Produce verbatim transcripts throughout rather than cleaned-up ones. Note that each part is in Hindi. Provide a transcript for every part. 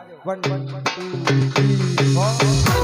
One one two three four.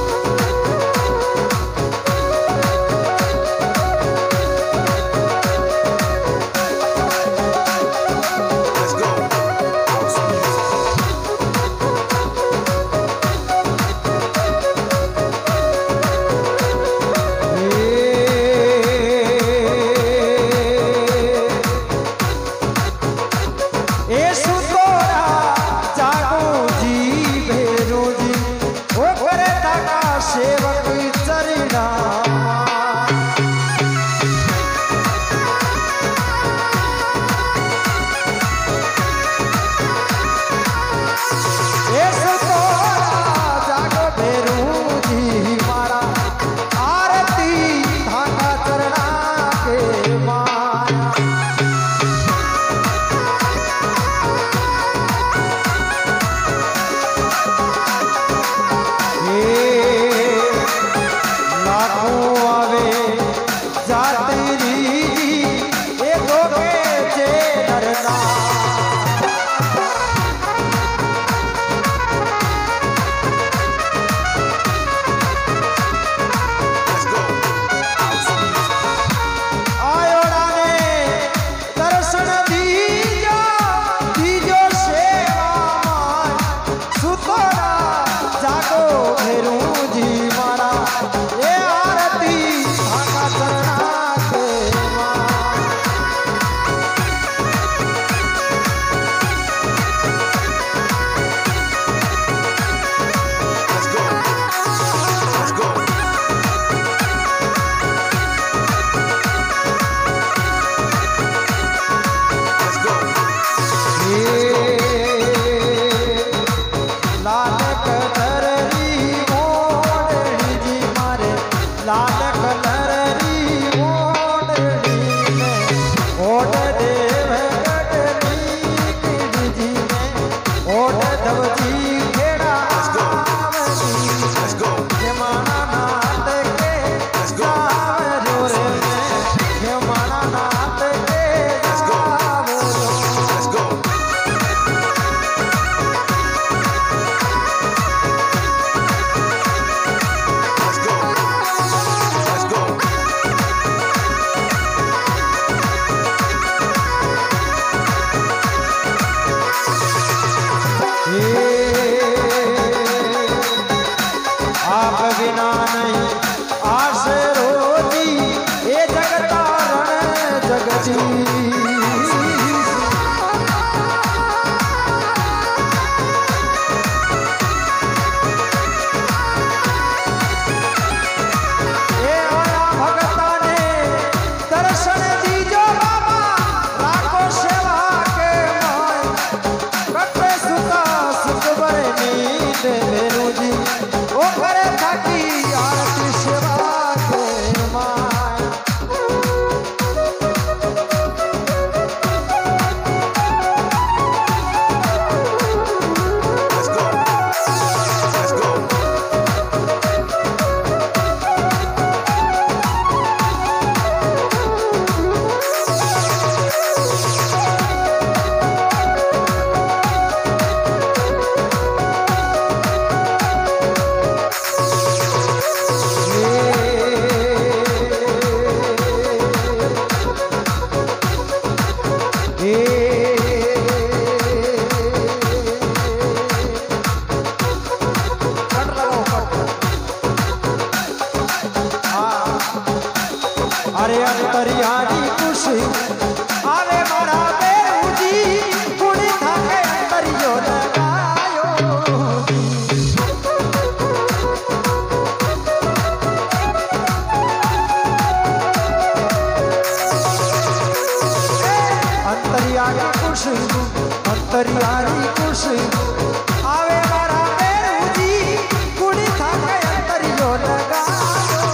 अंतरियारी खुशबू आवे मारा बेरूजी कुड़ी थाके अंतरियो लगायो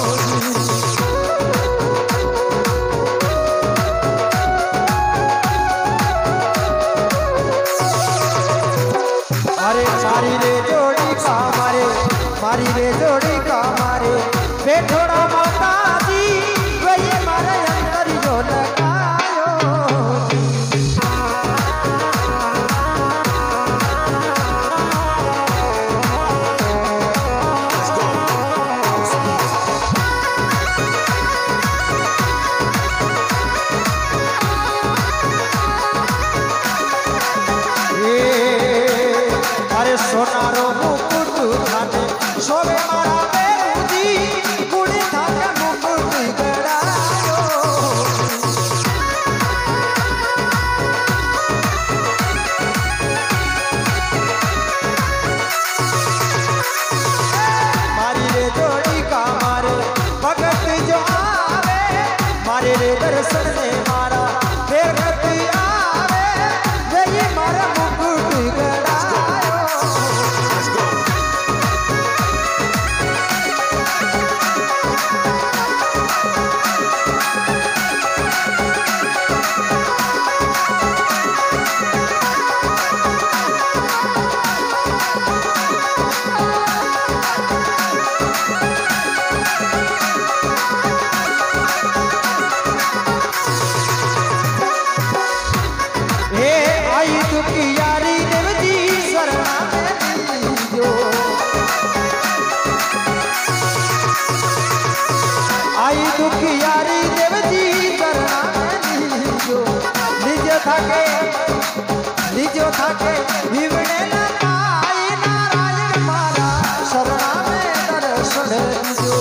अरे मारी रे जोड़ी का मारे मारी रे जोड़ी का मारे बेठोड़ा माता जी वही मारे अंतरियो लगायो अरे सोनारो मुकुट थाने शोभे मारा बेरुजी कुड़ी थाने मुकुट गड़ायो मारी रे जोड़ी का मारे भगत जो आवे मारे रे दर्शन में मारा फिर गति आवे वही मारा मुकुट गड़ायो यारी देव जी शरणा में लीजो आई दुखियारी देव जी शरणा में लीजो निज थाके निजो थाके विवणे न पाई नारायण मारा शरणा में दर्शन दीजो